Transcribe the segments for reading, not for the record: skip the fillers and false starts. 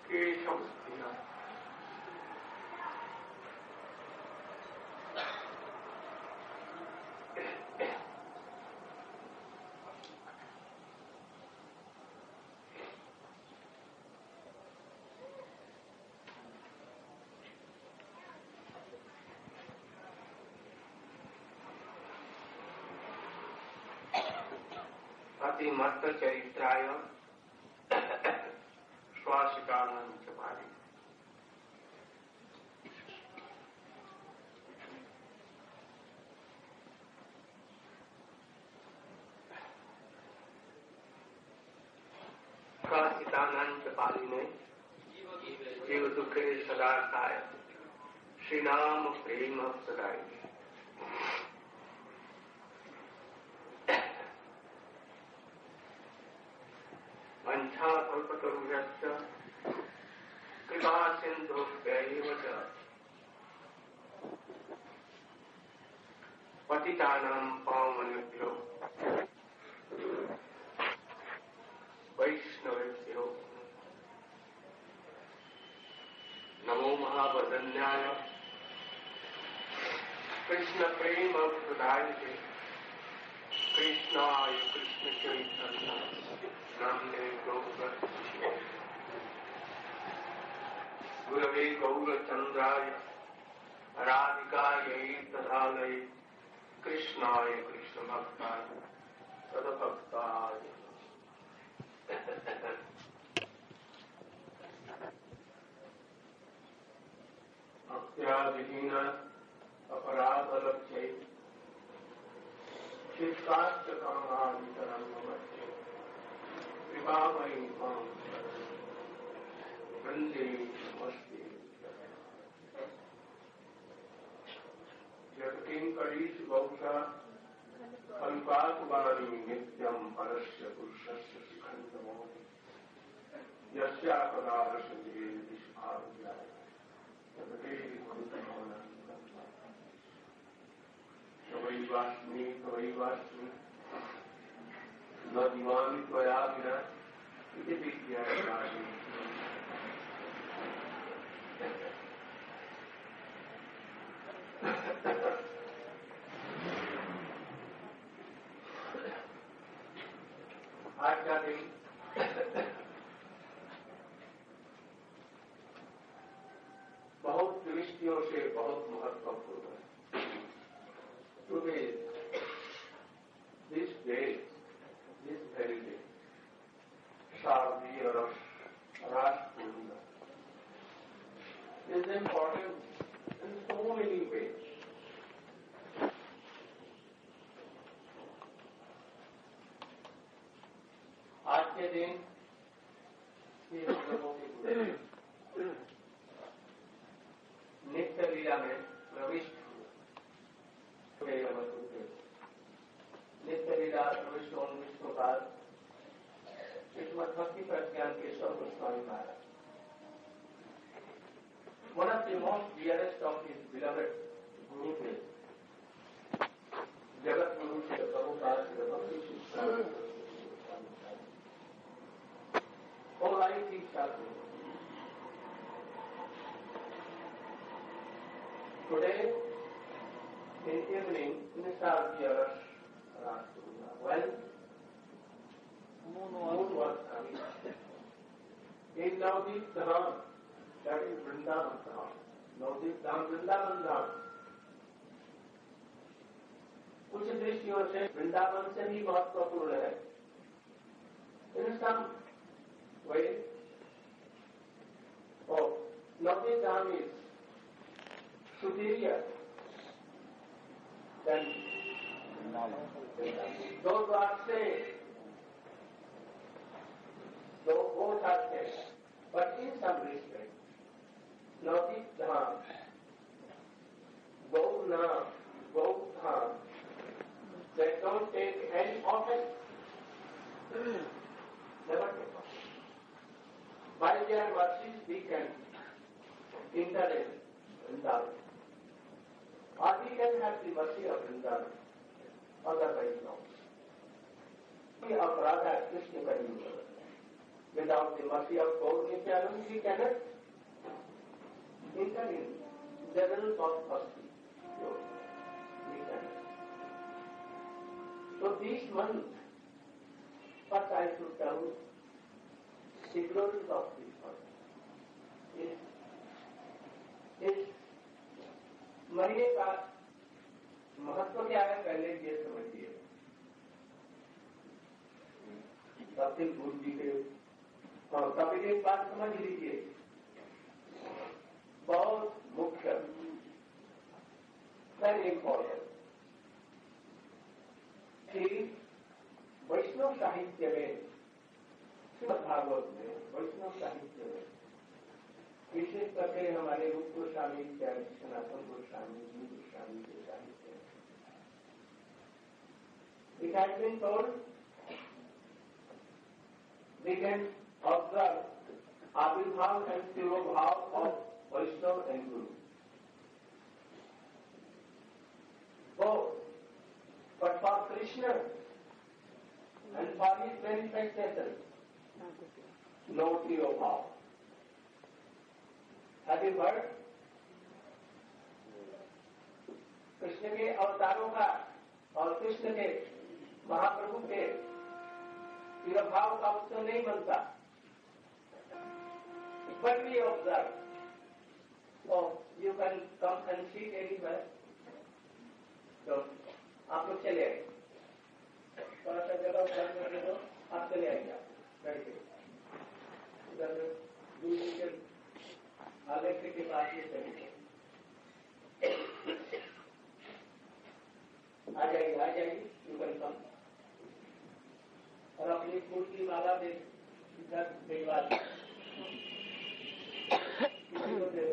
केशवस्तिना अतिमत्त चरित्राय श्वासिकानंद चपारी। श्वासिकानंद चपारी ने जीव दुखे सदा खाय श्री नाम प्रेम सदाई। वंशा कल्पतरुभ्यश्च कृपा सिन्धुभ्यैव च पतितानां पावनेभ्यो वैष्णवेभ्यो नमो महावदन्याय कृष्ण प्रेम प्रदायते कृष्णाय कृष्ण चैतन्य नाम्ने गुरवे गौरचन्द्राय राधिकायै तदालये कृष्णाय कृष्ण भक्ताय सदभक्ताय भक्त्यादिहीन अपराधलक्ष्यै चित्तार्थकामादितरं नमस्ते कृपामयी मां वन्दे नमस्ते। यत्किङ्करीषु गौषा कल्पाकुवाणी नित्यं परस्य पुरुषस्य शिखण्डमोहि यस्यापदारसते विस्फाव्याय तपते तवैवास्मि तवैवास्मि न दिवामि त्वया विना इति विज्ञायमानि। आज का दिन बहुत दृष्टियों से बहुत महत्वपूर्ण है। Today, this day, this very day, Shardiya Ras Purnima, is important in so many ways. आज के दिन ये हम लोगों के नित्य लीला में प्रविष्ट नित्य लीला प्रविष्ट होने के बाद श्रीमद् भक्ति प्रज्ञान केशव गोस्वामी महाराज, one of the most dearest of his beloved Guru Dev, Jagat Guru Sri Prabhupada Sri Bhakti Siddhanta whole life he suffered. Today, in evening, in the Shardiya Ras Purnima, when moon was coming, in Navadvip Dham, that is Vrindavan Dham, Navadvip Dham, Vrindavan Dham, कुछ दृष्टियों से वृंदावन से भी महत्वपूर्ण है। In some way, Navadvip Dham is superior than those who are saved. Though both are saved, but in some respect, Navadvip Dham, Gaurna, Gaurdham, they don't take any offense. Never take offense. By their mercies we can enter in Vrindavan. Or we can have the mercy of Vrindavan. Otherwise no. We of Radha Krishna Kali. Without the mercy of God, we cannot enter in the realms of mercy. We cannot. So this month, what I should tell, the glories of this month इस महीने का महत्व क्या है पहले ये समझिए। सबसे गुरु जी के और कभी एक बात समझ लीजिए, बहुत मुख्य वेरी इंपॉर्टेंट कि वैष्णव साहित्य में, श्रीमद् भागवत में, वैष्णव साहित्य में विशेष करके हमारे रूप गोस्वामी, सनातन गोस्वामी, जीव गोस्वामी के साहित्य में it has been told we can observe Abhibhav and Tirobhav of Vaishnava and Guru. Both, but for Krishna and for his manifestation, no Tirobhav. Have you heard? Krishna के अवतारों का और कृष्ण के महाप्रभु के तिरभाव का उत्सव नहीं बनता, but we observe. Oh, you can come and see anywhere. तो आप लोग चले आए, थोड़ा सा जगह उधर में दो, आप चले आइए, बैठ के उधर दूसरी के आलेख के पास ये चलिए, आ जाइए, यू कैन कम। और अपनी फूल की माला दे इधर भिजवा किसी को दे,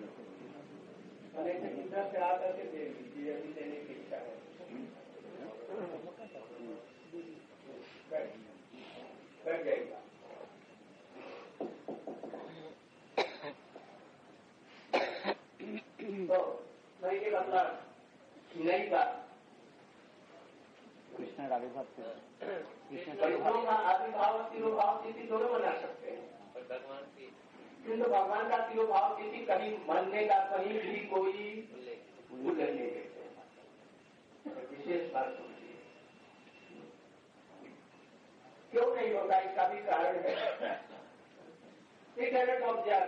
इधर से आकर के दे दीजिए, अभी देने की इच्छा है। बैठ जाएगा। तो मैं ये मतलब नहीं का कृष्ण आविर्भाव वैष्णव का आविर्भाव तिरुभाव तिथि दोनों मना सकते हैं, किंतु भगवान का तिरुभाव तिथि कहीं मनने का कहीं भी कोई उल्लेख नहीं देते। विशेष बात समझिए, क्यों नहीं होता, इसका भी कारण है। We cannot observe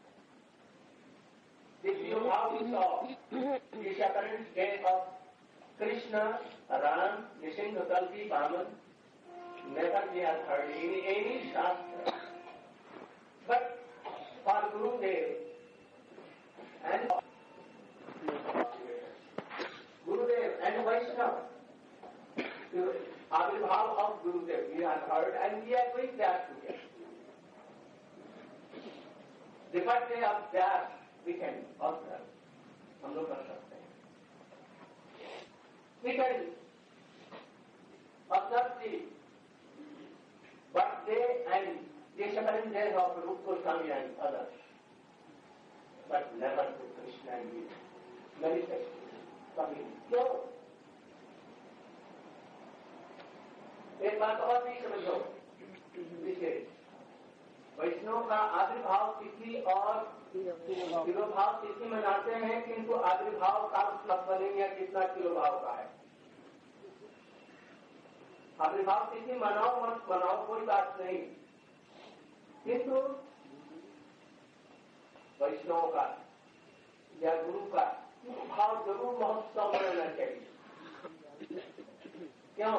the tiruभाव we saw is apparent day of Krishna, Ram, Nishinga, Kalki, Vaman. Never we have heard in any shastra. But for Gurudev and Vaishnava, Abhibhav of Gurudev we have heard and we are doing that together. The birthday of that we can observe. हम लोग कर सकते हैं। We can observe the birthday and the seven days of Rupa Goswami and others, but never to Krishna and you. Manifest. क्यों? एक बात और भी समझो, विशेष वैष्णव का आविर्भाव तिथि और तिरुभाव तिथि मनाते हैं, किंतु आविर्भाव का मतलब नहीं है कितना तिरुभाव का है। आविर्भाव तिथि मनाओ मत मनाओ कोई बात नहीं, किंतु वैष्णव का या गुरु का भाव जरूर महोत्सव मनाना चाहिए। क्यों?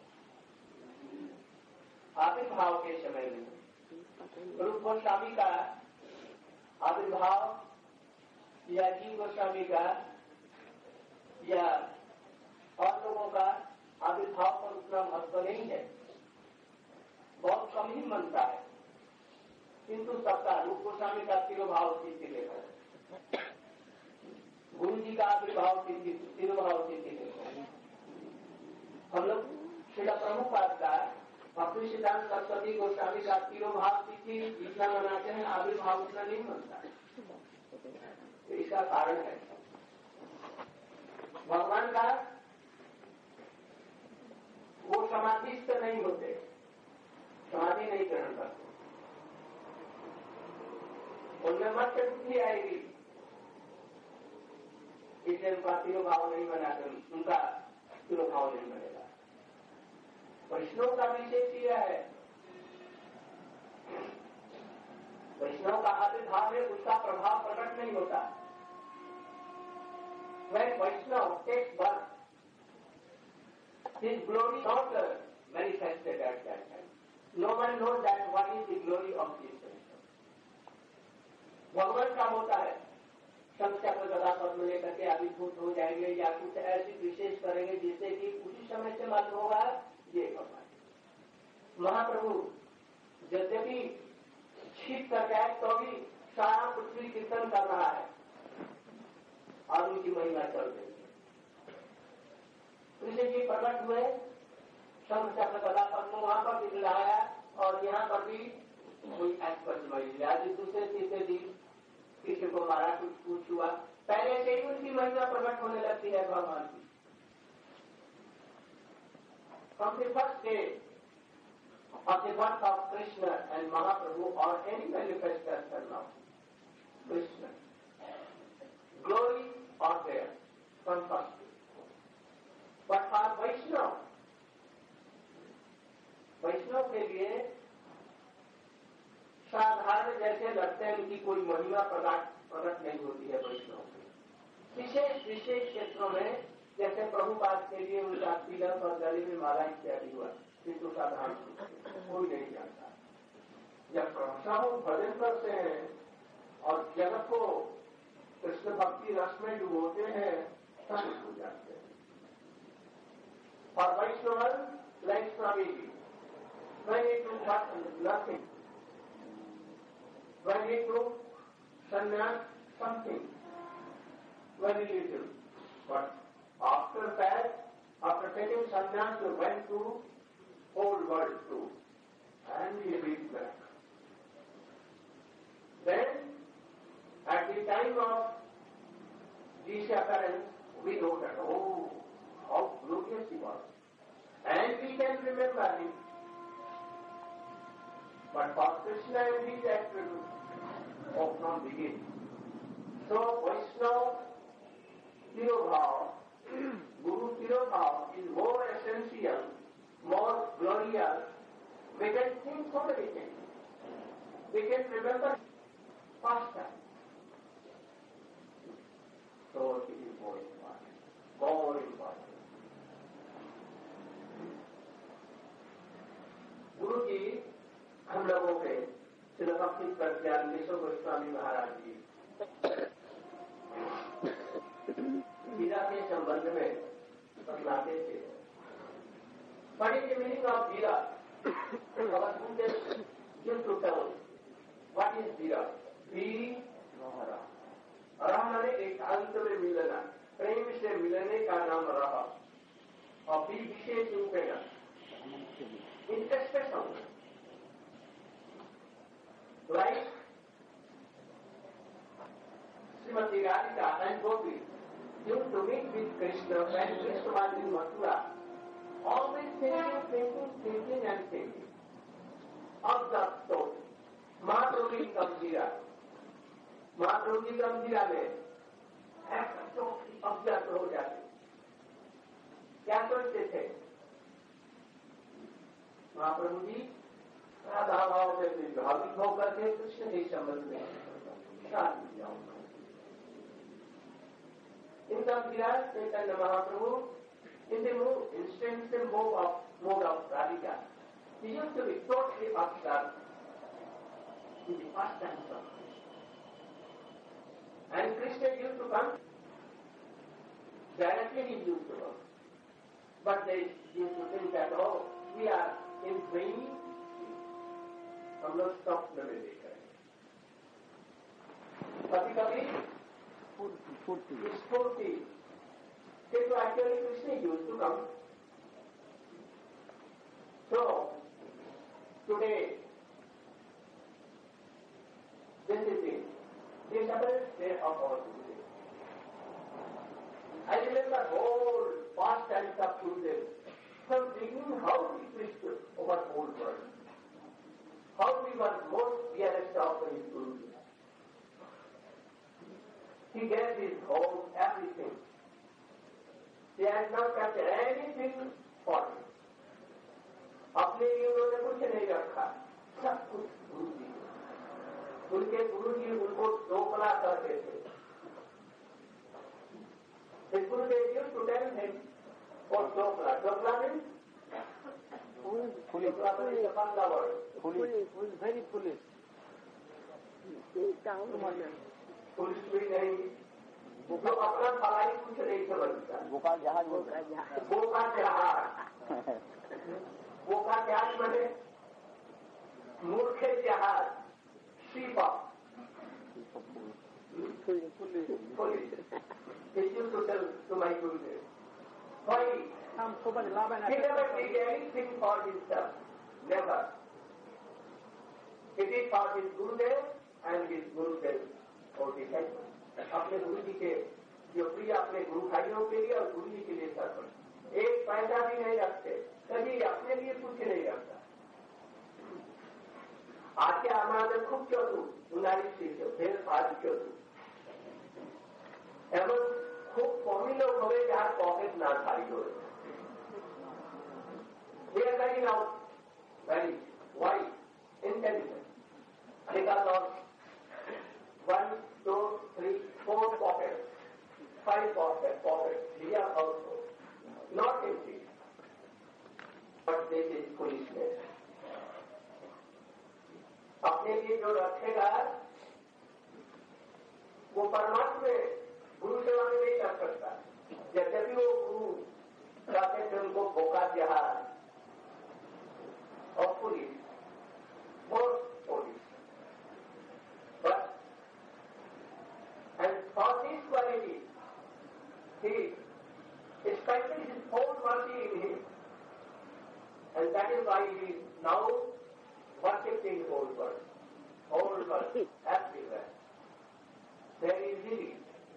आविर्भाव के समय में रूप गोस्वामी का आविर्भाव या जीव गोस्वामी का या और लोगों का आविर्भाव पर उतना महत्व नहीं है, बहुत कम ही मनता है, किंतु सबका रूप गोस्वामी का तिरुभाव तिथि लेकर, गुरु जी का आविर्भाव तिथि तिरुभाव तिथि लेकर, हम लोग श्रील प्रभुपाद का भक्ति सिद्धांत सरस्वती गोस्वामी का तिरुभाव तिथि जितना मनाते हैं, आविर्भाव उतना नहीं मनता है। तो इसका कारण है भगवान का वो समाधिस्थ नहीं होते, समाधि नहीं ग्रहण करते, उनमें मत से बुद्धि आएगी, इसलिए उनका तिरुभाव नहीं बनाते, उनका तिरुभाव नहीं बनेगा। वैष्णव का विशेष यह है, वैष्णव का आविर्भाव है, उसका प्रभाव प्रकट नहीं होता। When Vaishnava takes birth, his glory not manifested at that time. No one knows that what is the glory of this Vaishnava. भगवान का होता है, शंख चक्र गदा पद्म लेकर के आविर्भूत हो जाएंगे या कुछ ऐसी विशेष करेंगे जिससे कि उसी समय से मालूम होगा ये भगवान। महाप्रभु यद्यपि छिप कर जाए तो भी सारा पृथ्वी कीर्तन कर रहा है और उनकी महिमा चल रही है। कृष्ण जी प्रकट हुए, शंख चक्र गदा पद्म वहां पर दिखलाया और यहाँ पर भी कोई एक्सपर्ट महिला दूसरे तीसरे दिन किसी को मारा, कुछ हुआ, पहले से ही उनकी महिमा प्रकट होने लगती है भगवान की। From the first day of the birth of Krishna and Mahaprabhu or any manifestation of Krishna, glory are there from first day. But for Vaishnava, वैष्णव के लिए साधारण जैसे लगते हैं उनकी कोई महिमा प्रकट नहीं होती है। वैष्णव की विशेष विशेष क्षेत्रों में जैसे प्रभुपाद के लिए उनका तिलक और गले में माला इत्यादि हुआ, किंतु साधारण कोई नहीं जानता। जब प्रभु भजन करते हैं और जगत को कृष्ण भक्ति रस में डुबोते हैं तब उसको जानते हैं। और Vaishnav like Swami ji when he took nothing, when he took sannyas something, very little, but after that, after taking sannyas, he went to whole world too, and he reached back. Then, at the time of this occurrence, we know that, oh, how glorious he was, and we can remember him. But for Krishna and his attributes of from beginning. So Vaishnava Tirobhav, Guru Tirobhav is more essential, more glorious. We can think so many things. We can remember past time. So it is more important. More important. Guru ji हम लोगों के श्री भक्ति प्रज्ञान विश्व गोस्वामी महाराज जी वीरा के संबंध में बतलाते थे। What is the meaning of Veera? Our students used to tell what is Veera? Veeri रहा, रहा माने एकांत में मिलना, प्रेम से मिलने का नाम रहा, और भी विशेष रूपेण interested like Srimati Radhika and Gopi used to meet with Krishna when Krishna was in Mathura, always thinking and thinking of the thought. Mahaprabhu की गंभीरा में ऐसा सोच अवगत हो जाती। क्या सोचते थे महाप्रभु जी? राधा भाव से विभावित होकर के कृष्ण के संबंध में शादी जाऊंगा। इनका विराज Chaitanya Mahaprabhu in the instinctive mode of Radhika, he used to be totally absorbed in the pastimes of Krishna. And Krishna used to come directly, he used to come. But they used to think that, oh, we are in dream, हम लोग स्वप्न में देख रहे हैं। कभी कभी स्फूर्ति किंतु actually Krishna used to come. So today this is this day of our today. I remember whole past times of today from beginning how we preached over whole world, how we were most dearest of his Guru. He gave his whole everything. He has not kept anything for him. अपने लिए उन्होंने कुछ नहीं रखा, सब कुछ गुरु जी। उनके गुरु जी उनको डोकला करते थे। The Gurudev used to tell him what dokla. Dokla means? Foolish. Dokla is a Bangla word. Foolish, very foolish. Foolish भी नहीं, जो अपना भलाई कुछ नहीं समझता। बोका जहाज बोका जहाज बोका जहाज बने मूर्खे जहाज Shifa Foolish. He used to tell to my Gurudev. Why? He never did anything for himself. Never. He did for his Gurudev and his Gurudev or disciples. अपने गुरु जी के जो प्रिय अपने गुरु भाइयों के लिए और गुरु जी के लिए सर्पण एक पैसा भी नहीं रखते, कभी अपने लिए कुछ नहीं रखता। आजके हमारे खूब चलू उन्हारी चीज फिर आज चलू एवं खूब कमी लोग हो जहाँ पॉकेट ना खाली हो very now very white intelligent because of 1, 2, 3, 4 pockets, 5 pockets, here also, not empty. But this is foolishness. अपने लिए जो रखेगा वो परमात्मा गुरु सेवा में नहीं कर सकता। यद्यपि वो गुरु कहते थे उनको बोका जहाज और पुलिस और police But, and for this quality, he expected his whole mercy in him, and that is why he is now worshipping the whole world, everywhere. Very easily.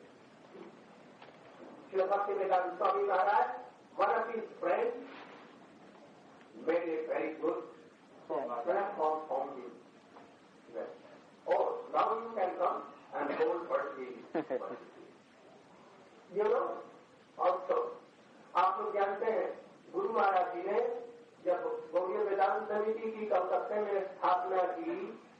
Srila Bhaktivedanta Swami Maharaj, one of his friends, made a very good platform for him. Yes. Oh, now you can come and hold mercy. You know, also, आप लोग जानते हैं, गुरु महाराज जी ने जब गौड़ीय वेदांत समिति की कलकत्ते में स्थापना की,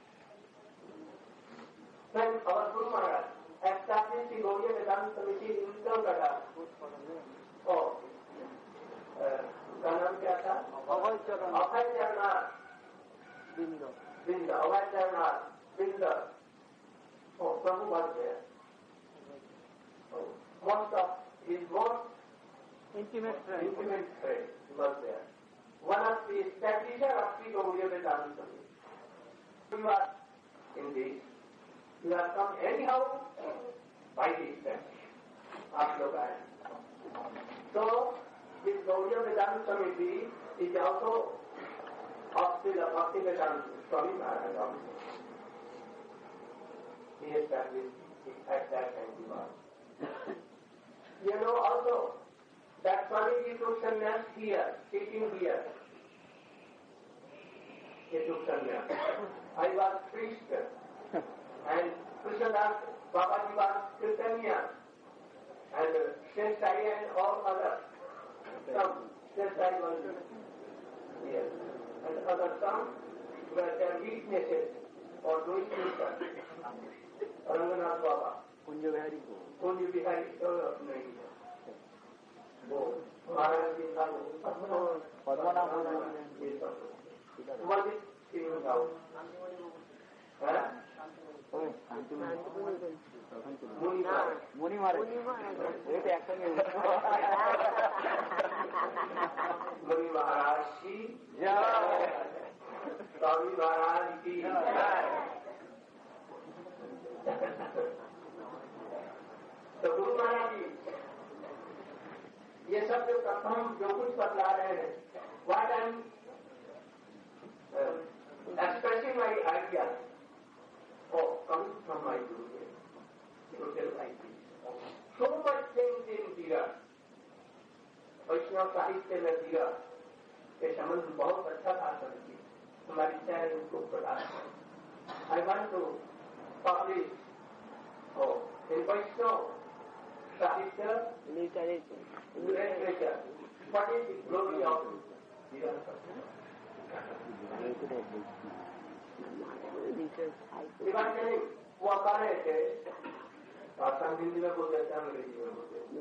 then our Guru Maharaj established the Gaudiya Vedanta Committee in Kolkata. Oh, उसका नाम क्या था? अभय चरणाथ बिंदा, अभय चरणाथ बिंदा. Oh, Prabhu was there. Oh, most of his most intimate friend was there. One of the establishers of the Gaudiya Vedanta Committee. You are in this. You have come anyhow by this time. आप लोग आए. So, this Gaudiya Vedanta Committee is also of Srila Bhaktivedanta Swami Maharaj also. He established it at that time. You know also that Swamiji took sannyas here, sitting here. He took sannyas. I was priest. And Krishnadas, Babaji was Kirtaniya, and Shestai and all others. Some Shestai was here, and other some were their weaknesses or doing kirtan. Ranganath Baba, Kunja Bihari, नहीं वो महाराज जी का ये सब वर्जित तीनों गाँव मुनि महाराज मुनि महाराज की जय, स्वामी महाराज की तो गुरु महाराज जी ये सब जो प्रथम जो कुछ बतला रहे हैं, what I am expressing my idea of coming from my Gurudev. To tell like this. So much things in Dira. Vaishnav साहित्य में दीरा के संबंध बहुत अच्छा था समझिए. हमारी चैनल उनको प्रकाश. I want to publish in Vaishnava Sahitya, literature, what is the glory of Evangelism? वो कर रहे थे, आसान हिंदी में बोलते थे, अंग्रेजी में बोलते थे।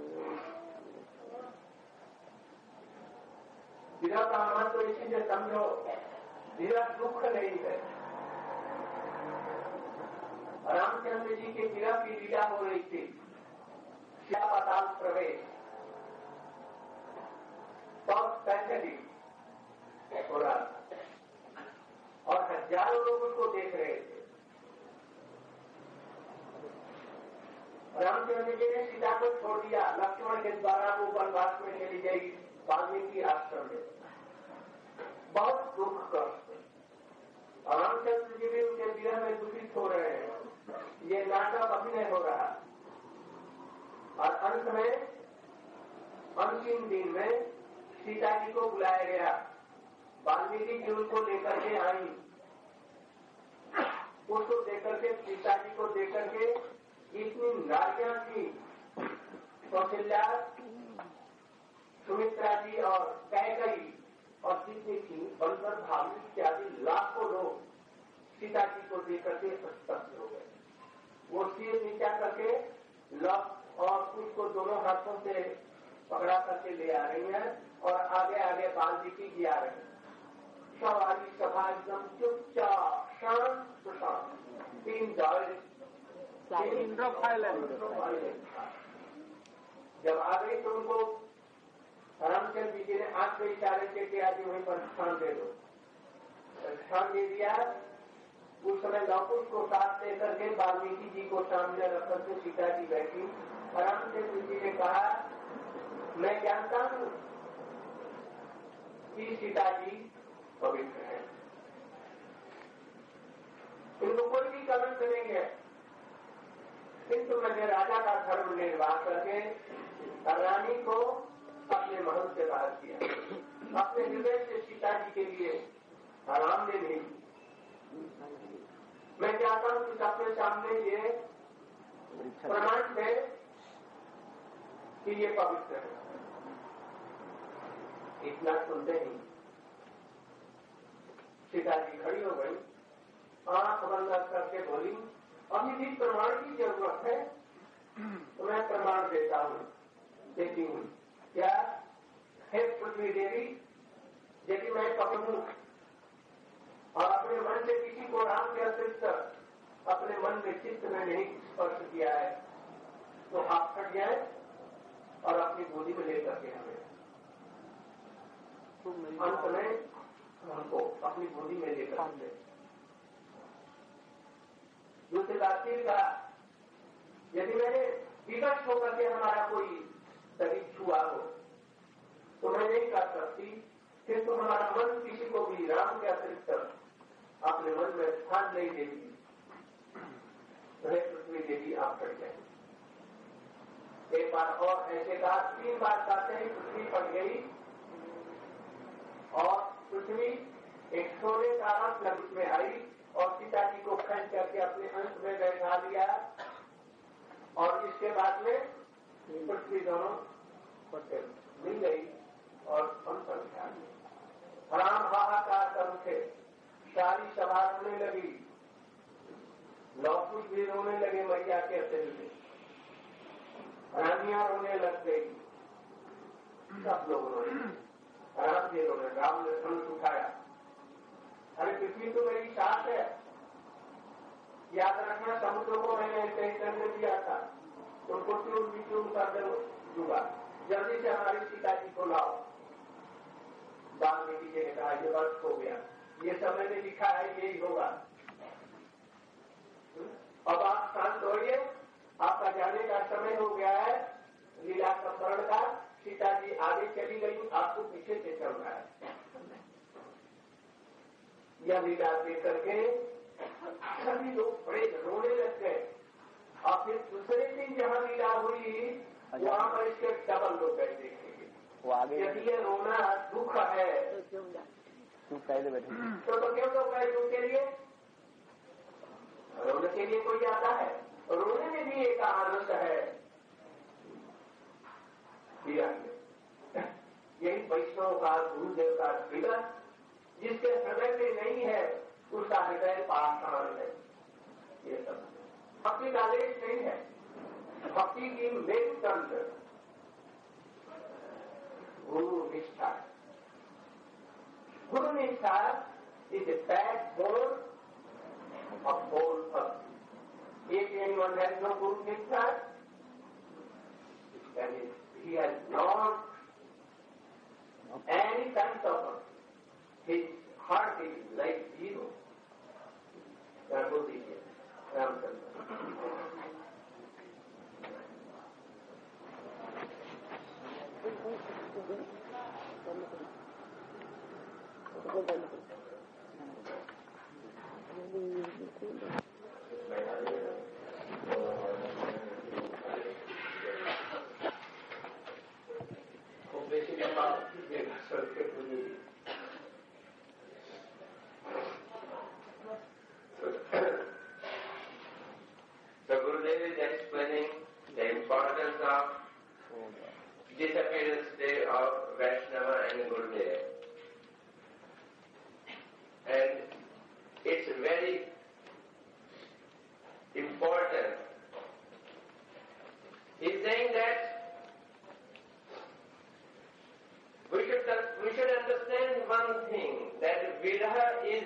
विरह का महत्व तो इसीलिए समझो, विरह दुख नहीं है। रामचंद्र जी के विरह की लीला हो रही थी, शिला पाताल प्रवेश, बहुत ट्रेजेडी हो रहा था और हजारों लोग उनको देख रहे थे। रामचंद्र जी ने सीता को छोड़ दिया, लक्ष्मण के द्वारा वो वनवास में चली गई वाल्मीकि आश्रम में, बहुत दुख कष्ट। रामचंद्र जी भी उनके विरह में दुखित हो रहे हैं, ये नाटक अभिनय हो रहा। और अंत में अंतिम दिन में सीता जी को बुलाया गया, वाल्मीकि जी उनको लेकर के आई, उसको देकर के सीता जी को देकर के इतनी नारियां थी, कौशल्या, सुमित्रा जी और कैकई और जितनी थी बंदर भाभी इत्यादि लाखों लोग सीता जी को देकर के स्तब्ध हो गए। वो सिर नीचा करके लव और उसको दोनों हाथों से पकड़ा करके ले आ रही हैं और आगे आगे वाल्मीकि जी आ रहे हैं। सवारी सभा एकदम चुपचाप शांत सुशांत, तीन दौड़ जब आ गई तो उनको रामचंद्र जी ने आंख पे इशारे से कि आज वहीं पर स्थान दे दो, स्थान दे दिया। उस समय लवकुश को साथ लेकर के वाल्मीकि जी को सामने रखकर के सीता जी बैठी। रामचंद्र जी ने कहा, मैं जानता हूं कि सीता जी पवित्र है, इनको कोई भी कलंक नहीं है, किंतु मैंने राजा का धर्म निर्वाह करके रानी को अपने महल से बाहर किया, अपने हृदय से सीता जी के लिए आराम ने नहीं। मैं चाहता हूं कि सबके सामने ये प्रमाण है कि ये पवित्र है। इतना सुनते ही सीता जी खड़ी हो गई, आंख बंद करके बोली, अभी भी प्रमाण की जरूरत है तो मैं प्रमाण देता हूं, देती हूं। क्या है पृथ्वी देवी, यदि मैं पकड़ूं और अपने मन से किसी को राम के अतिरिक्त अपने मन में चित्त में नहीं स्पर्श किया है तो आप फट जाए और अपनी गोदी में लेकर के हमें अंत में हमको अपनी गोदी में लेकर के दूसरी बात का, यदि मैंने विवश होकर के हमारा कोई शरीर छुआ हो तो मैं नहीं कर सकती, किंतु हमारा मन किसी को भी राम के अतिरिक्त अपने मन में स्थान नहीं देगी। पृथ्वी देवी आप कट जाएंगे। एक बार और ऐसे कहा, 3 बार कहते हैं पृथ्वी पड़ गई और पृथ्वी एक सोने का रथ में आई और सीता जी को खींच करके अपने अंश में बैठा लिया और इसके बाद में पृथ्वी दोनों मिल गई और हम संख्या राम हाहाकार कर उठे, सारी सभा रोने लगी, लौकुश भी रोने लगे मैया के अतिरिक्त, रानियां रोने लग गई, सब लोग रोने, राम जी रोने, राम ने धनुष उठाया, अरे पृथ्वी तो मेरी साथ है, याद रखना समुद्र को मैंने कहीं करने दिया था, उनको ट्यून कर दूंगा, जल्दी से हमारी सीता जी को लाओ। वाल्मीकि जी ने कहा, ये वर्ष हो गया, ये समय ने लिखा है यही होगा, अब आप शांत होइए, आपका जाने का समय हो गया है, लीला संवरण का, सीता जी आगे चली गई, आपको पीछे से चलना है। यह लीला देख करके सभी लोग बड़े रोने लग गए और फिर दूसरे दिन जहां लीला हुई वहां पर इसके डबल लोग गए देखेंगे। यदि ये रोना दुख है तो क्यों लोग गए उनके लिए? रोने के लिए कोई आता है, रोने में भी एक आनंद जिसके हृदय में नहीं है उसका हृदय पाषाण है। ये सब भक्ति का आदेश नहीं है। भक्ति की मेन तंत्र गुरु निष्ठा। गुरु निष्ठा is a backbone of whole bhakti. If anyone has no guru niष्ठा, then he has not any kind of his heart is like zero. So Gurudev is explaining the importance of disappearance day of Vaishnava and Gurudev. And it's very important. He's saying that we should understand one thing, that Viraha is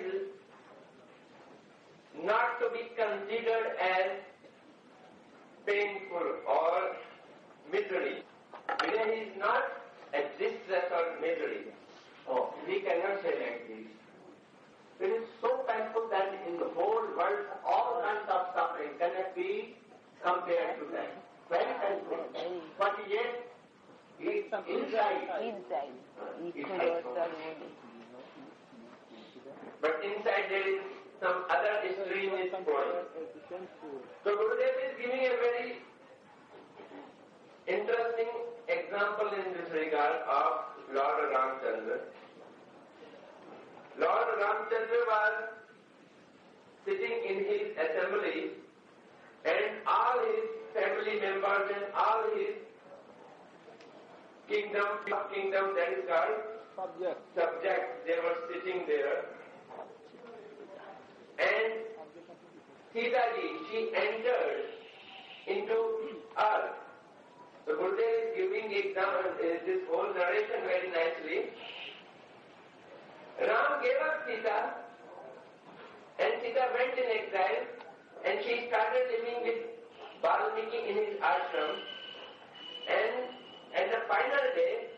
not to be considered as painful or misery. Viraha is not a distress or misery. Oh, we cannot say like this. It is so painful that in the whole world all kinds of suffering cannot be compared to that. Very painful. But yet, inside. But inside there is some other stream is flowing. So Gurudev is giving a very interesting example in this regard of Lord Ramchandra. Lord Ramchandra was sitting in his assembly and all his family members and all his kingdom that is called subjects, they were sitting there. And Sita ji, she entered into earth. So Gurudev is giving example, this whole narration very nicely. Ram gave up Sita, and Sita went in exile, and she started living with Valmiki in his ashram. And at the final day,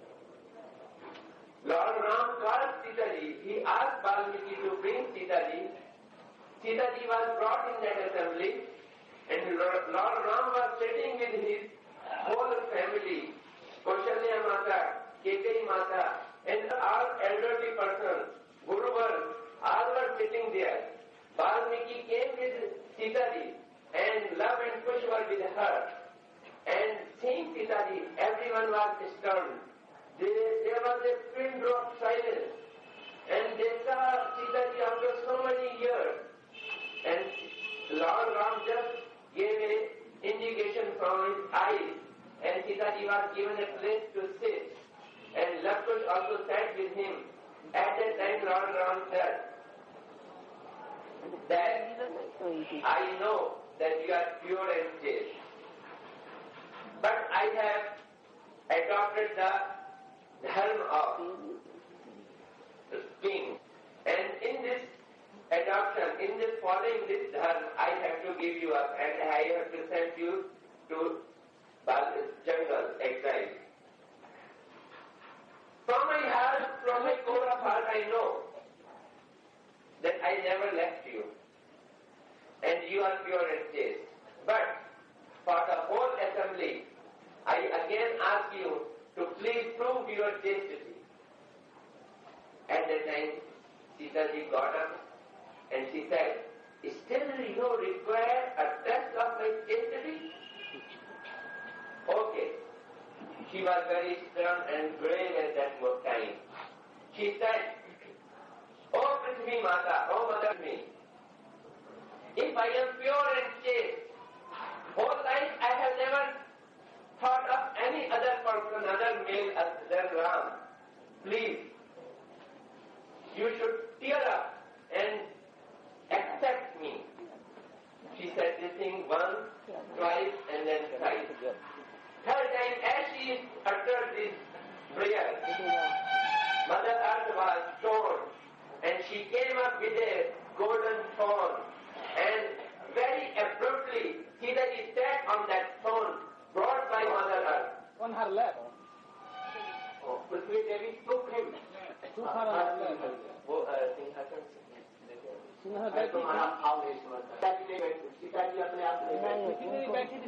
Lord Ram called Sita ji. He asked Valmiki to bring Sita ji. Sita ji was brought in that assembly, and Lord Ram was sitting with his whole family, Kaushalya Mata, Kekai Mata, and all elderly persons, Guruvars, all were sitting there. Valmiki came with Sita ji, and Love and Kush were with her. And seeing Sita ji, everyone was stunned. There was a pin drop silence, and they saw Sita ji after so many years. And Lord Ram just gave an indication from his eyes, and Sita ji was given a place to sit. And Lakush also sat with him. At that time Lord Ram said that I know that you are pure and chaste, but I have adopted the dharma of king. And in this adoption, in this following this dharma, I have to give you up and I have to send you to jungle, exile. From my heart, from my core of heart, I know that I never left you and you are pure and chaste. But for the whole assembly, I again ask you to please prove your chastity. At that time, Sita ji got up and she said, still you require a test of my chastity? Okay. She was very stern and brave at that time. She said, "Oh Prithvi Mata, oh Mother me, if I am pure and chaste, whole life I have never thought of any other person, other male than Ram. Please, you should tear up and accept me. She said this thing once, twice, and then thrice. Third time, as she uttered this prayer, Mother Earth was torn, and she came up with a golden thorn, and very abruptly, Sitaji sat on that thorn brought by Mother Earth. On her lap. Prithvi Devi took him. Took her on her lap. तुम्हारा भाव नहीं समझता सीताजी अपने आप नहीं बैठी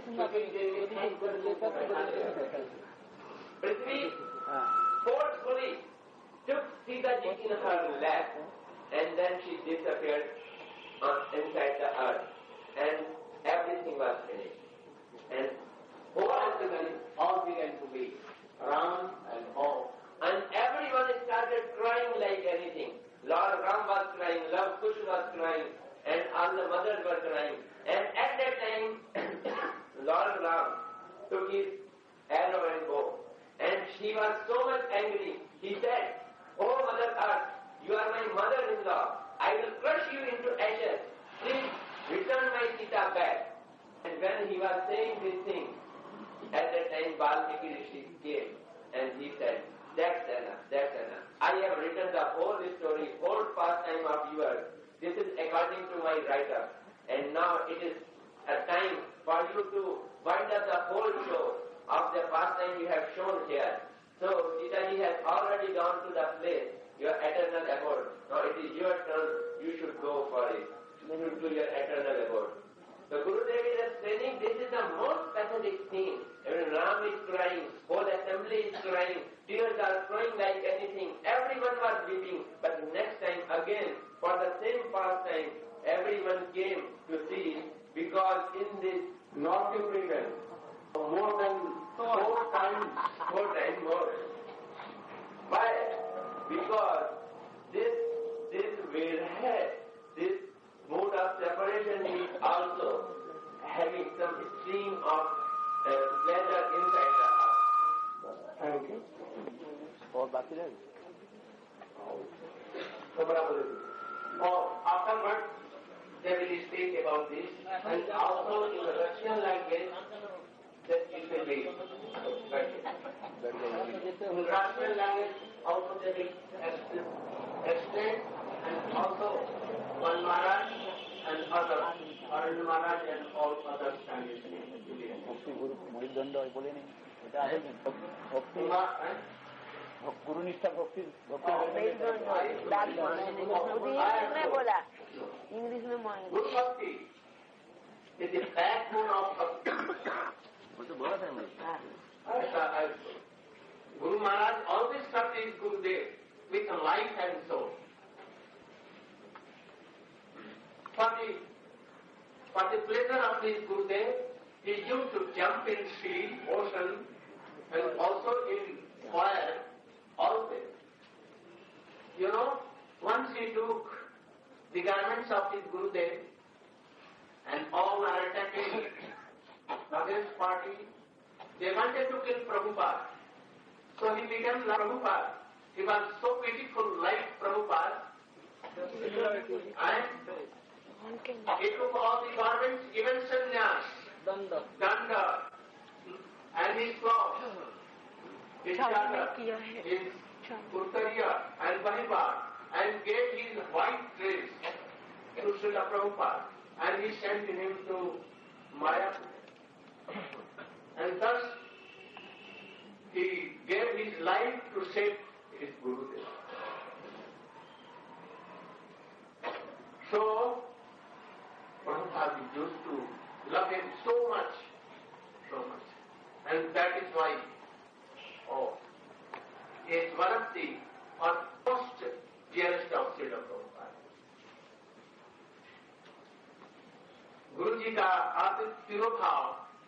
Prithvi forcefully took Sitaji in her lap, and then she disappeared inside the earth, and everything was finished. And all began to be Ram and all. And everyone started crying like anything. Lord Ram was crying, Lord Kush was crying, and all the mothers were crying. And at that time, Lord Ram took his arrow and bow. And he was so much angry. He said, "Oh Mother Earth, you are my mother-in-law. I will crush you into ashes. Please return my Sita back." And when he was saying this thing, at that time Valmiki Rishi came and he said, "That's enough, that's enough. I have written the whole story, whole pastime of yours. This is according to my write-up. And now it is a time for you to wind up the whole show of the pastime you have shown here. So Sitaji has already gone to the place, your eternal abode. Now it is your turn. You should go for it. You should do your eternal abode." The Gurudev is explaining this is the most pathetic thing. When Ram is crying, whole assembly is crying, tears are flowing like anything. Everyone was weeping. But next time again, for the same pastime, everyone came to see, because in this North region, more than four times more. Why? Because this will have this mode of separation is also having some stream of pleasure inside the heart. Thank you. और बाकी रहे So, afterwards, they will speak about this, and also in the Russian language, that it will be in Russian language, also they will explain, and also one Maharaj and others, Arun Maharaj and all others can explain. भक्ति गुरु मोहित दंड बोले नहीं এটা আছে ভক্তি गुरु निष्ठा भक्ति भक्ति बोला इंग्लिश में Guru Bhakti is the backbone of Bhakti. Guru Maharaj always served his Gurudev with life and soul. For the pleasure of his Gurudev, he used to jump in sea, ocean, and also in fire, always. You know, once he took the garments of his Gurudev, and all are attacking against party. They wanted to kill Prabhupada. So he became Prabhupada. He was so beautiful like Prabhupada. And he took all the garments, even sannyas, danda, and his clothes, his chadar, his kurtariya and bahibad, and gave his white dress to Srila Prabhupada. And he sent him to Maya. And thus he gave his life to save his Gurudev. So Prabhupada used to love him so much. And that is why he is one of the most dearest of Srila Prabhupada. गुरु जी का आर्थिक तिरोभाव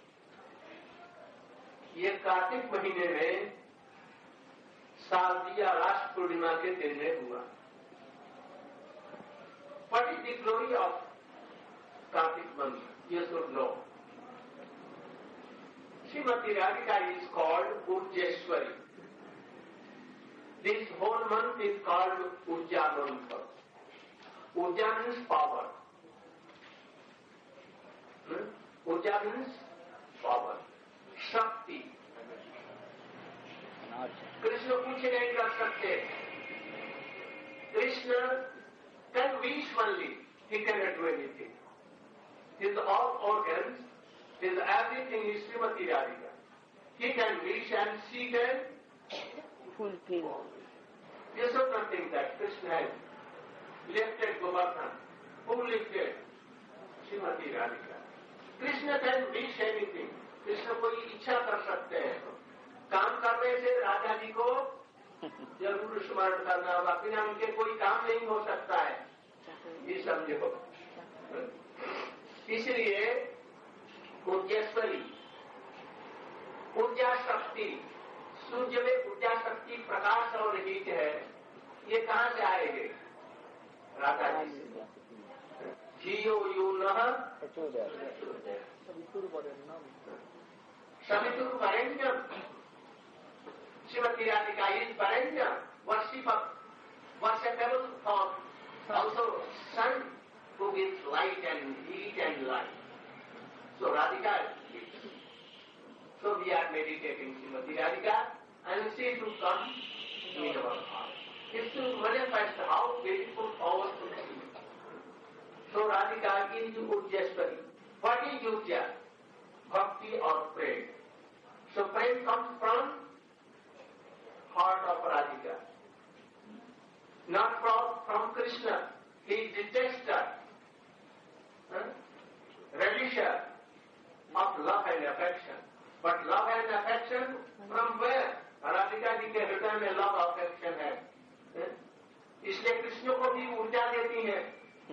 ये कार्तिक महीने में शारदीय राष्ट्र पूर्णिमा के दिन में हुआ. What is the glory of Kartik month? You should know. Srimati Radhika is called Urjeshwari. This whole month is called Urja month. Urja means power. Urja means power. Shakti. Krishna कुछ नहीं कर सकते. Krishna can wish only. He cannot do anything. His all organs, his everything is Srimati Radhika. He can wish and she can fulfill. You should not think that Krishna has lifted Govardhan. Who lifted? Srimati Radhika. Krishna can wish anything. Krishna कोई इच्छा कर सकते हैं. काम करने से राजा जी को जरूर स्मरण करना होगा. बिना उनके कोई काम नहीं हो सकता है. ये समझो. इसलिए ऊर्जेश्वरी, ऊर्जा शक्ति, सूर्य में ऊर्जा शक्ति प्रकाश और हीट है. ये कहाँ से आएंगे? राधा जी से. जियो यू नः सवितुर वरेण्यम. Shrimati Radhika is वरेण्यम, worshipable from also sun who gives light and heat and light. So Radhika is. So we are meditating Srimati Radhika and she should come in our heart. It should manifest how beautiful, powerful she is. So Radhika is Urjeshwari. What is Urja? Bhakti or prem. So prem comes from heart of Radhika. Not from Krishna. He is detester, relisher of love and affection. But love and affection from where? Radhika जी के हृदय में love affection है. इसलिए कृष्ण को भी ऊर्जा देती है.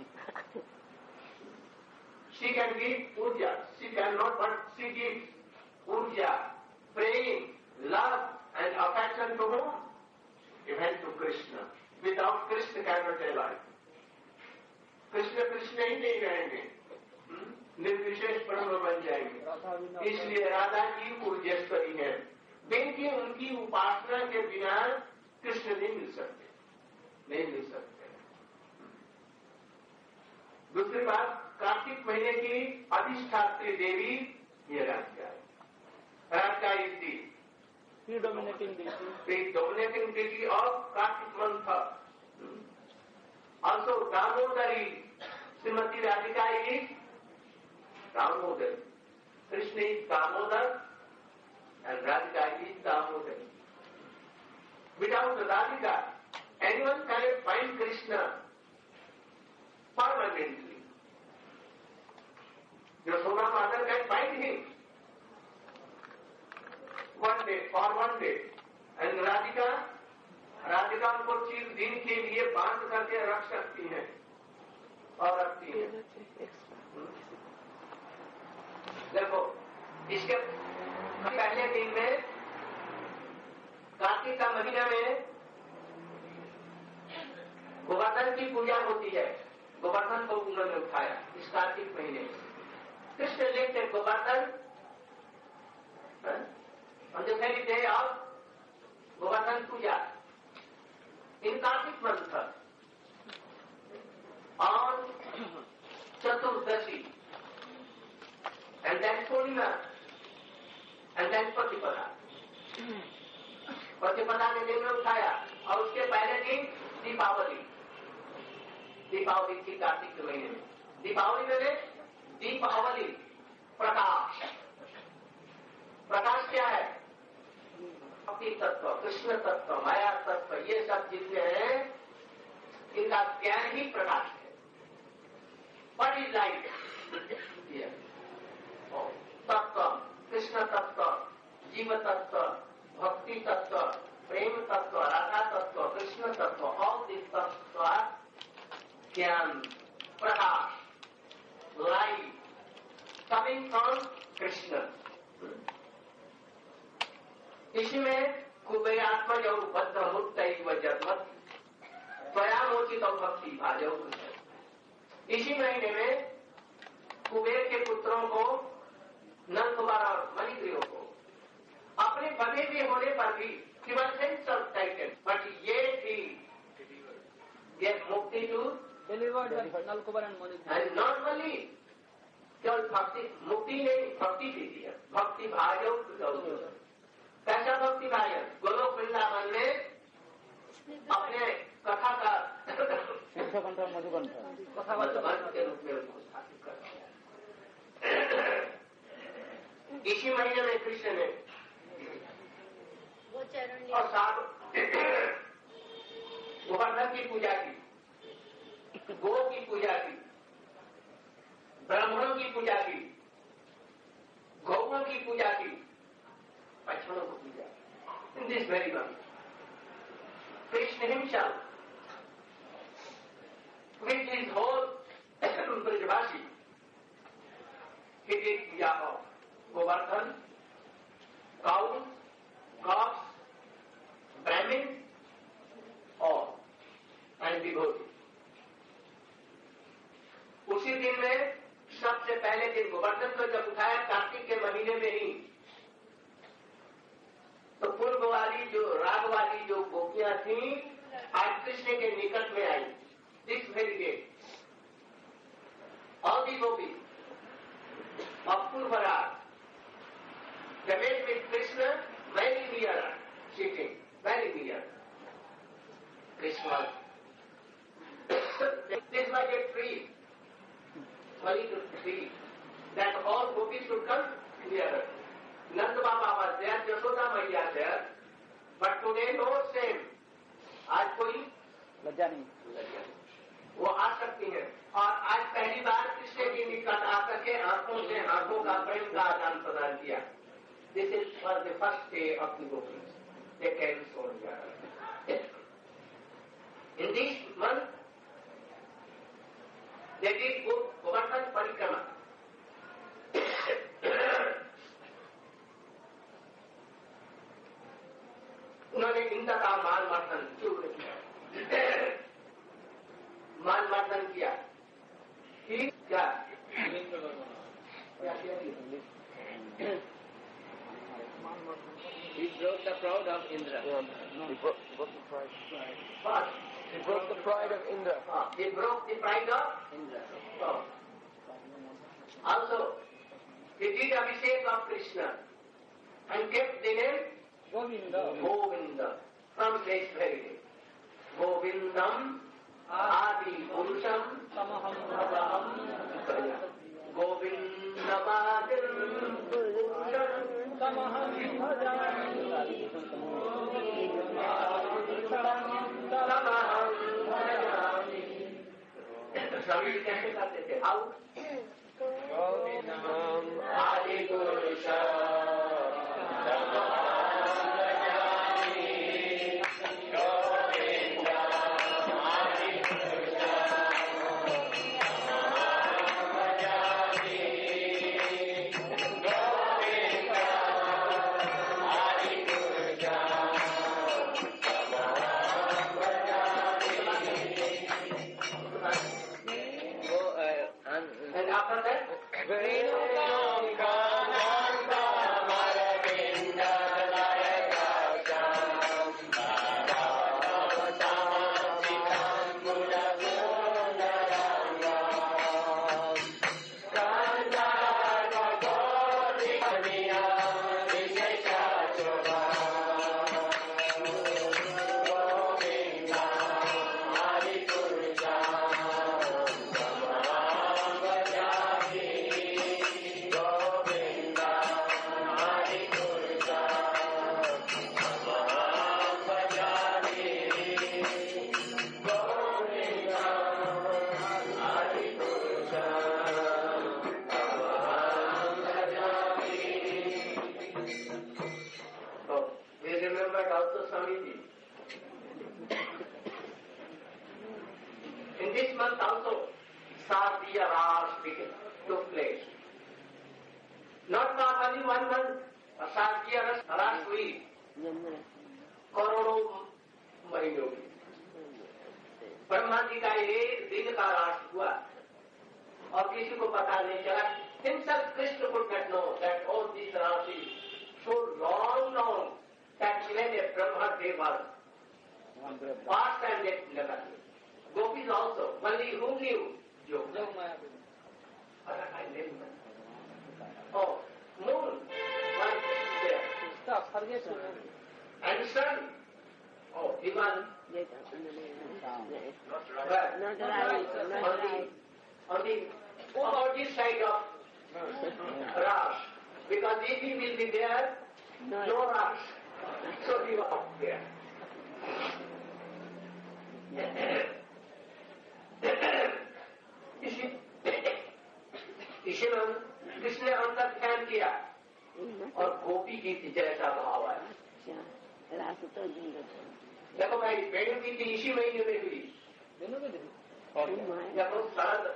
She can give urja. She cannot, but she gives urja, praying, love and affection to whom? Even to Krishna. Without Krishna cannot alive. Krishna ही नहीं रहेंगे. निर्विशेष ब्रह्म बन जाएंगे. इसलिए राधा जी ऊर्जेश्वरी है. क्योंकि उनकी उपासना के बिना कृष्ण नहीं मिल सकते. नहीं मिल सकते. दूसरी बात, कार्तिक महीने की अधिष्ठात्री देवी ये राधिका है. Radhika is the predominating deity of Kartik month. Also Damodari. Srimati Radhika is Damodar. Krishna is Damodar and Radhika is Damodar. Without Radhika, anyone cannot find Krishna permanently. Yashoda mother can find him one day, for one day. And Radhika उनको चिर दिन के लिए बांध करके रख सकती है और रखती है. देखो, इसके पहले दिन में कार्तिक का महीना में गोवर्धन की पूजा होती है. गोवर्धन को उन्होंने उठाया इस कार्तिक महीने में. कृष्ण लेते Govardhan on the very day of Govardhan Puja in Kartik month on Chaturdashi and then Purnima and then Patipada. Patipada ने दिन में उठाया और उसके पहले दिन दीपावली. दीपावली थी कार्तिक के महीने में. दीपावली में दीपावली प्रकाश. प्रकाश क्या है? भक्ति तत्व, कृष्ण तत्व, माया तत्व, ये सब जितने हैं इनका ज्ञान ही प्रकाश है. What is light? तत्व, कृष्ण तत्व, जीव तत्व, भक्ति तत्व, प्रेम तत्व, राधा तत्व, कृष्ण तत्व, all these तत्व ज्ञान, प्रकाश, light coming from Krishna. इसमें कुबेरात्मज और बद्ध मुक्त जन्मत स्वयामोचित और भक्ति भाजो. इसी महीने में कुबेर के पुत्रों को, नंद कुमार और मणिग्रीव को अपने बधे हुए होने पर भी He was himself taken, but yet he gave mukti to delivered Nalkubar and Manu. and normally केवल भक्ति मुक्ति नहीं भक्ति भी दिया भक्ति भाजो कैसा भक्ति भाजन गोलोक वृंदावन में अपने कथा का सिद्धकंठ मधुकंठ मधुकंठ के रूप में उनको स्थापित कर दिया। इसी महीने में कृष्ण ने और साथ गोवर्धन की पूजा की गो की पूजा की ब्राह्मणों की पूजा की गौओं की पूजा की बच्चों को puja in this very one Krishna himself with his whole Brajavasi he did puja of Govardhan, cows, gods, Brahmin, all and devotees. उसी दिन में सबसे पहले दिन गोवर्धन को जब उठाया कार्तिक के महीने में ही तो पूर्व वाली जो राग वाली जो गोपियां थी आज कृष्ण के निकट में I this very day all the gopi of Purvara, they met with Krishna very near, sitting very near. Krishna was this was a tree, tree that all gopis should come near. Nanda Baba was there, Yashoda Maiya there, but today no same. आज कोई लज्जा नहीं वो आ सकती है और आज पहली बार कृष्ण की निकट आकर के आंखों से आंखों का प्रेम का आदान प्रदान किया। This is for the first day of the gopis they can soon in this month they did Govardhan parikrama उन्होंने इंद्र का मान मर्दन चूर्ण किया मान मर्दन किया ठीक क्या He broke the pride of Indra. He broke the pride. What? He broke the pride of Indra. He broke the pride of Indra. oh. Also, he did abhishek of Krishna and kept the name Govinda. Govinda from this very day. Govindam Adi Purusham Samaham Bhajaham. Govindamadim Purusham Samaham Bhajaham. Samaham Bhajami. Swami ji कैसे गाते थे आओ आदि पुरुषम and after that in this month also, Sardiya Ras took place. Not only 1 month, Sardiya Ras हुई करोड़ों महीनों की। ब्रह्मा जी का 1 दिन का रास हुआ और किसी को पता नहीं चला। Himself Krishna could not know that all these Ras is so long that even a Brahma they was past and yet never knew. Gopis also, only who knew? Yoga. I never. Oh, moon was there. And sun. Oh, he was on the opposite side of Raj. Because if he will be there, no Raj. So he was there. इसी में कृष्ण ने अंतर ध्यान किया और गोपी गीत जैसा भाव आया। देखो भाई वेणु गीत इसी महीने में हुई। देखो शरद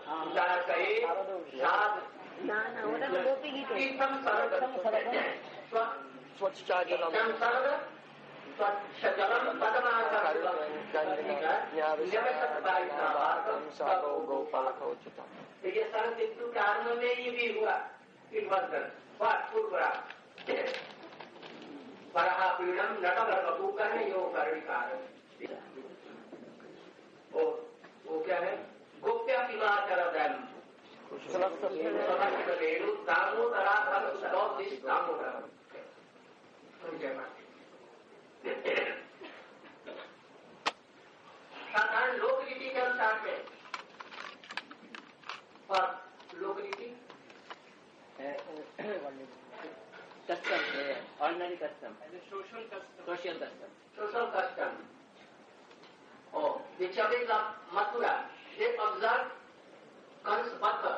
कीर्तन शरद स्वच्छजलम ये शरद ऋतु के आरंभ में ये भी हुआ। परहा पीड़म नटम रघु कर्ण योग कर्णिकार। वो क्या है? गोप्य हिमाचल दम वेणु दामोदरा दामोदर। साधारण लोकरीति के अनुसार में और लोकरीति custom, ordinary custom, social custom. Oh, the Chabins of Mathura, they observe Kans Bhatha.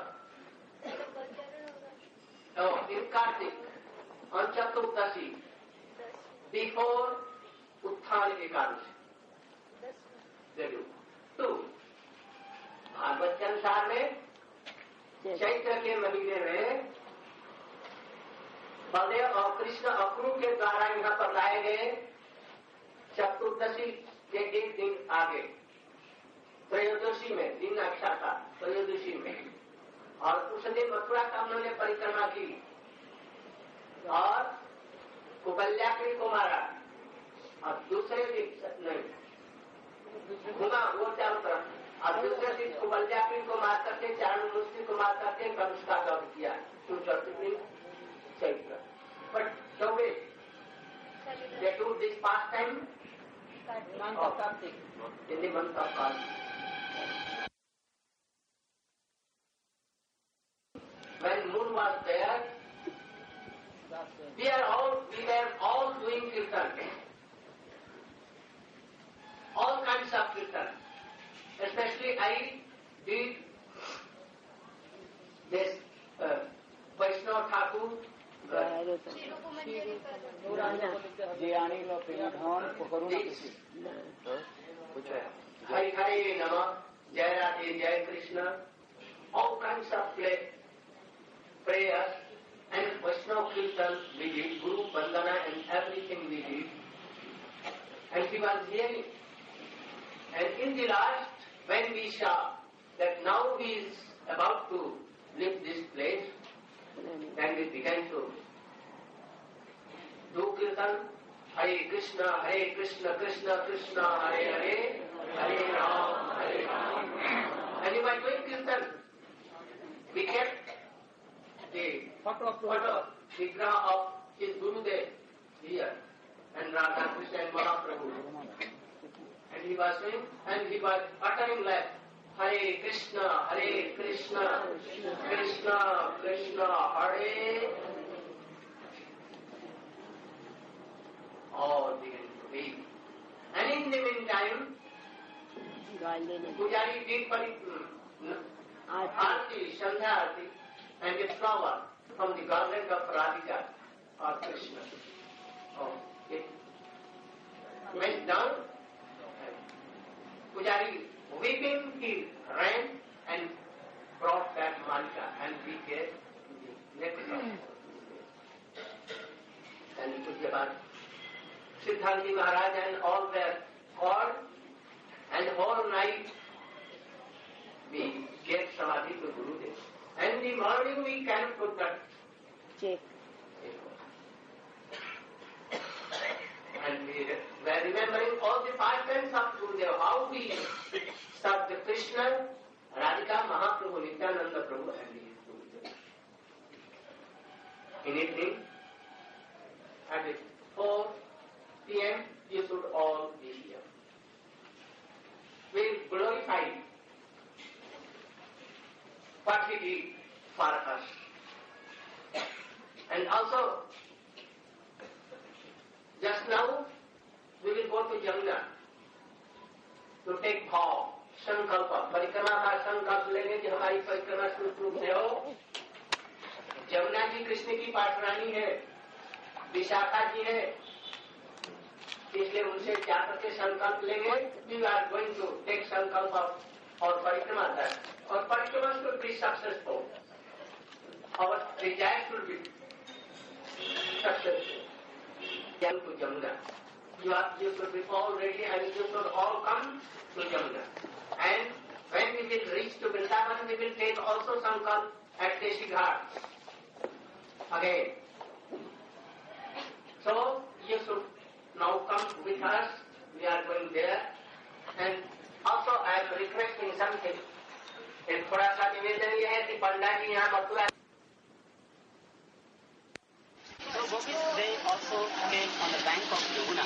Oh, in Kartik, on Chaturdasi, before Utthana Ekadashi. They do. Two, Bhagavat के अनुसार में चैत्र के महीने में बलदेव और कृष्ण अक्रू के द्वारा यहाँ पर लाए गए चतुर्दशी के एक दिन आगे त्रयोदशी में दिन अच्छा था त्रयोदशी में और उस दिन मथुरा का उन्होंने परिक्रमा की और कुबल्याक्री को मारा और दूसरे दिन नहीं घुमा वो चारों तरफ और दूसरे दिन कुबल्याक्री को मार करके चारण मुस्ती को मार करके कंस का दर्द किया Chaitra. But so wait, they do this pastime in the month of Kartik. When moon was there, we were all doing kirtan, all kinds of kirtan. Especially I did this Vaishnava Thakur. Hare Hare Nama, Jai Radhe, Jai Krishna, all kinds of prayers and Vaishnava Kirtan we did, Guru Vandana and everything we did. And he was hearing. And in the last, when we saw that now he is about to leave this place, then we began to do kirtan, Hare Krishna, Krishna Krishna, Hare Hare, Hare Ram. And you were doing kirtan. We kept the photo, the gra of his Gurudev here, and Radha Krishna and Mahaprabhu. And he was doing, and he was uttering like, Hare Krishna, Krishna Krishna, Hare. All began to be. And in the meantime, Pujari did Arti, Sandhya Arti, and a flower from the garland of Radhika or Krishna. Oh, it went down. Pujari, weeping, he ran and brought back Malika and we gave the necklace. And Pujabad, Siddhanti Maharaj and all were called, and whole night we gave Samadhi to Gurudev. And in the morning we can put that. we are remembering all the pastures of Gurudev, how we served the Krishna, Radhika, Mahaprabhu, Nityananda Prabhu and his Gurudev. In evening, at 4 p.m., you should all be here. We glorify what he did for us. And also, just now, we will go to Jamuna to take vow, संकल्प, परिक्रमा का संकल्प लेंगे कि हमारी परिक्रमा सुरक्षित से हो। जमुना जी कृष्ण की पाठरानी है, विशाखा जी है, इसलिए उनसे जाकर के संकल्प लेंगे। We are going to take संकल्प और परिक्रमा तक, और परिक्रमा should be successful. Our result should be successful. Come to Jamuna. You should be all ready and you should all come to Jamuna. And when we will reach to Vrindavan, we will take also sankalp at Keshi Ghat. Again. So, you should now come with us. We are going there. And also I am requesting something. एक थोड़ा सा निवेदन यह है कि पंडा जी यहाँ Mathura So Gopis, they also came on the bank of Yamuna.